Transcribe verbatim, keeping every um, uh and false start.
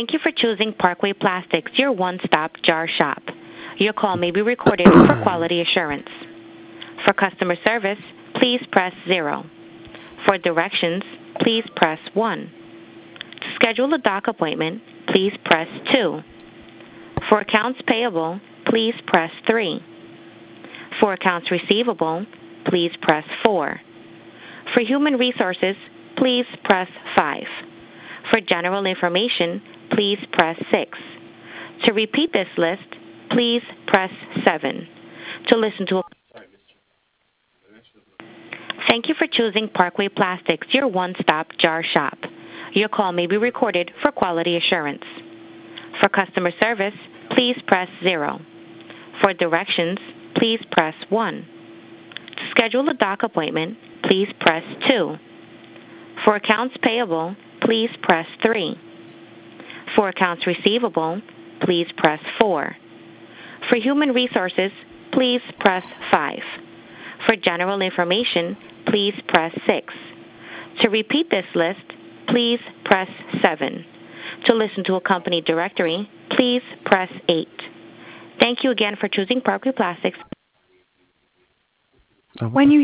Thank you for choosing Parkway Plastics, your one-stop jar shop. Your call may be recorded for quality assurance. For customer service, please press zero. For directions, please press one. To schedule a dock appointment, please press two. For accounts payable, please press three. For accounts receivable, please press four. For human resources, please press five. For general information, please press six. To repeat this list, please press seven. To listen to a Thank you for choosing Parkway Plastics, your one-stop jar shop. Your call may be recorded for quality assurance. For customer service, please press zero. For directions, please press one. To schedule a dock appointment, please press two. For accounts payable, please press three. For accounts receivable, please press four. For human resources, please press five. For general information, please press six. To repeat this list, please press seven. To listen to a company directory, please press eight. Thank you again for choosing Parkway Plastics. Oh, When you